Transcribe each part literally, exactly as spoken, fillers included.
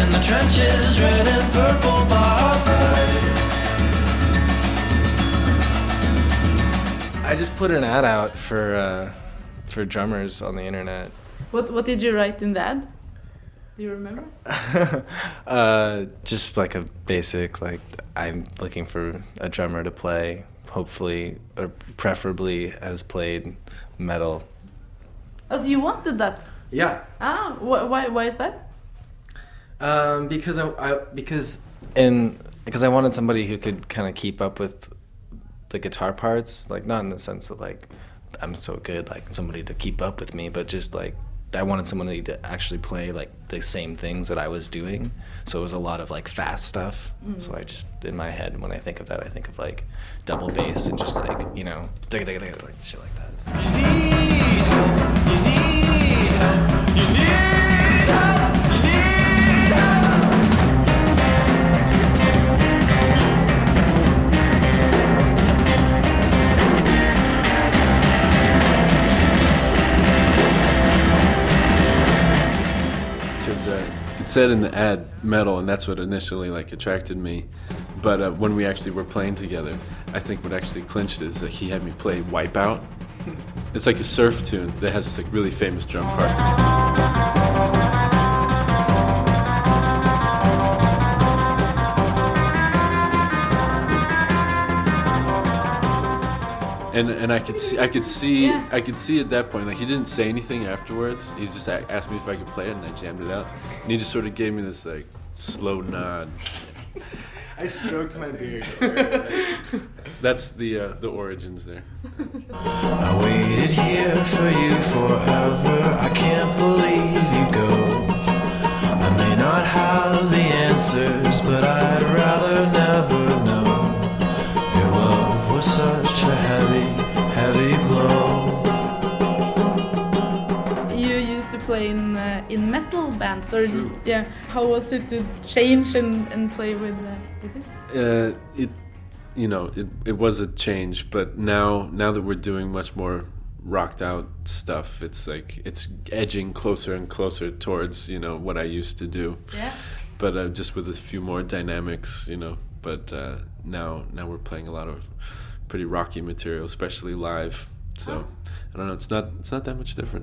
in the trenches, red and purple by our side. I just put an ad out for uh, for drummers on the internet. What What did you write in the ad? Do you remember? uh, just like a basic, like, I'm looking for a drummer to play, hopefully, or preferably has played metal. Oh, so you wanted that? Yeah. Ah, wh- why why is that? Um, because I, I because in because I wanted somebody who could kind of keep up with the guitar parts, like not in the sense that like I'm so good, like somebody to keep up with me, but just like I wanted somebody to actually play like the same things that I was doing. So it was a lot of like fast stuff. Mm. So I just, in my head, when I think of that, I think of like double bass and just like, you know, like shit like that. You need help, you need help, you need help, you need help. Uh, it said in the ad metal, and that's what initially like attracted me. But uh, when we actually were playing together, I think what actually clinched is that he had me play Wipeout. It's like a surf tune that has this like really famous drum part. And and I could see I could see yeah. I could see at that point, like, he didn't say anything afterwards. He just asked me if I could play it, and I jammed it out. And he just sort of gave me this like slow nod. I stroked my beard. that's, that's the uh, the origins there. I waited here for you forever. I can't believe you go. I may not have the answers, but I'd rather never know. Your love was such a heavy, heavy blow. You used to play in uh, in metal bands, or True. yeah? How was it to change and, and play with, uh, with it? Uh, it, you know, it it was a change, but now now that we're doing much more rocked out stuff, it's like it's edging closer and closer towards, you know, what I used to do. Yeah. But uh, just with a few more dynamics, you know. But uh, now now we're playing a lot of pretty rocky material, especially live. So oh. I don't know. It's not it's not that much different.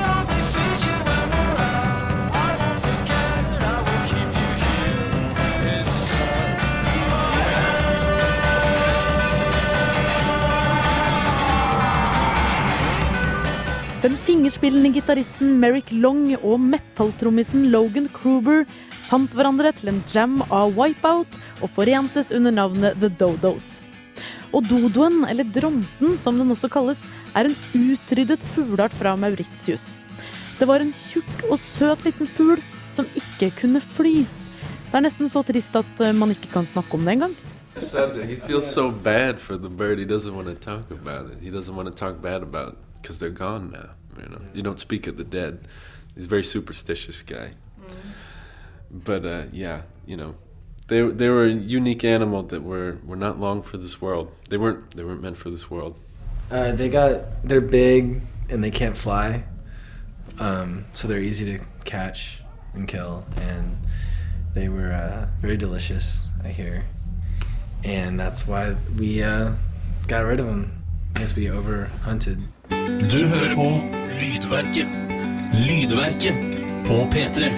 Den fingerspillende gitaristen Merrick Long og metal-trommisen Logan Kruber fant hverandre til en jam av Wipeout og forentes under navnet The Dodos. Og dodoen, eller dronten som den også kalles, er en utryddet fugleart fra Mauritius. Det var en tjukk og søt liten fugl som ikke kunne fly. Det er nesten så trist at man ikke kan snakke om det engang. He feels so bad for the bird. He doesn't want to talk about it. He doesn't want to talk bad about it. Because they're gone now, you know. You don't speak of the dead. He's a very superstitious guy. Mm. But uh, yeah, you know, they they were a unique animal that were, were not long for this world. They weren't they weren't meant for this world. Uh, they got they're big and they can't fly, um, so they're easy to catch and kill. And they were uh, very delicious, I hear. And that's why we uh, got rid of them. I guess we overhunted. Du hører på Lydverket. Lydverket på P tre.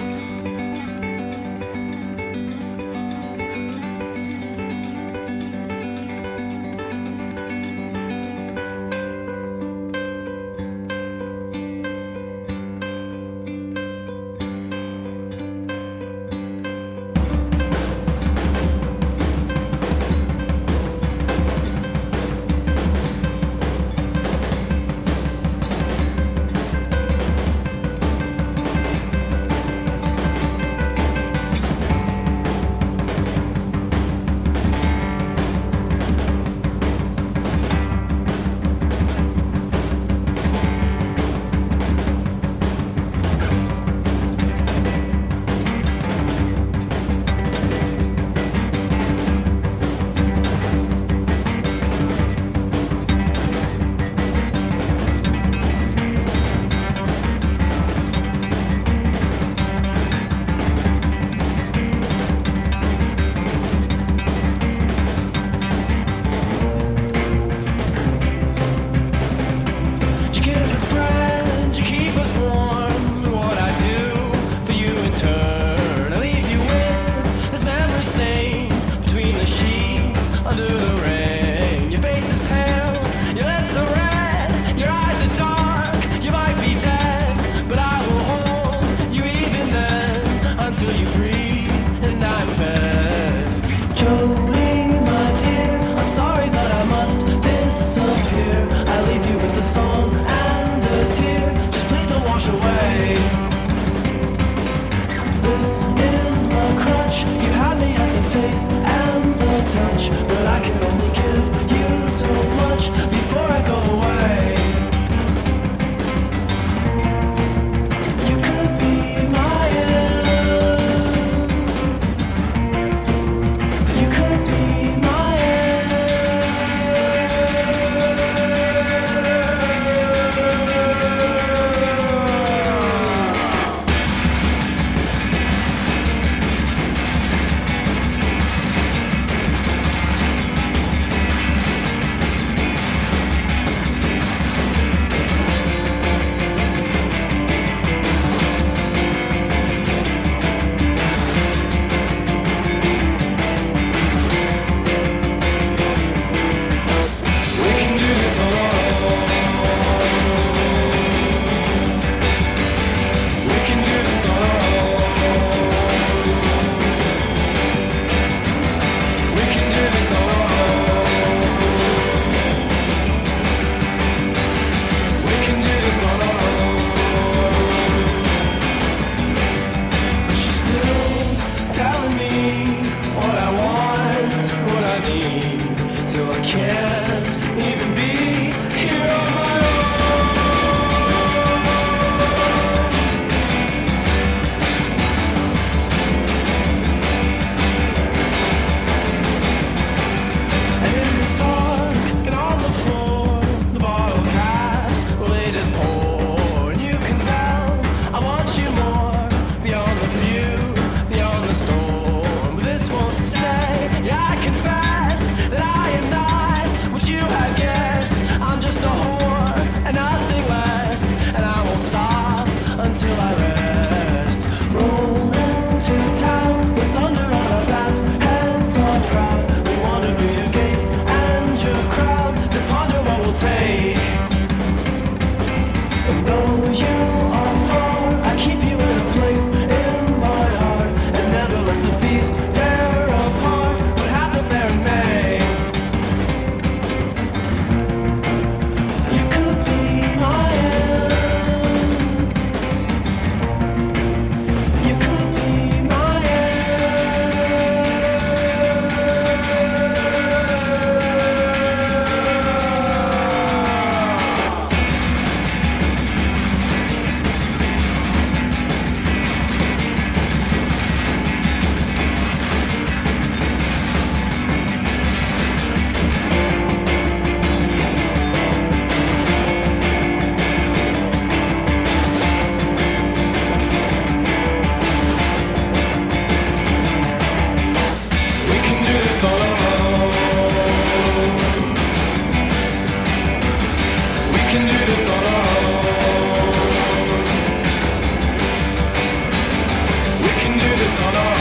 much. You had me at the face and the touch, but I can only give you so much before it goes away. You could be my end. You could be my until I rest. Roll into town with thunder on our backs, heads are proud. We wander through your gates and your crowd to ponder what we'll take. And though you are far, I keep you in a place in my heart, and never let the beast tear apart what happened there in May. You could be my end. You could be my We can do this on our own. We can do this on our own. We can do this on our own.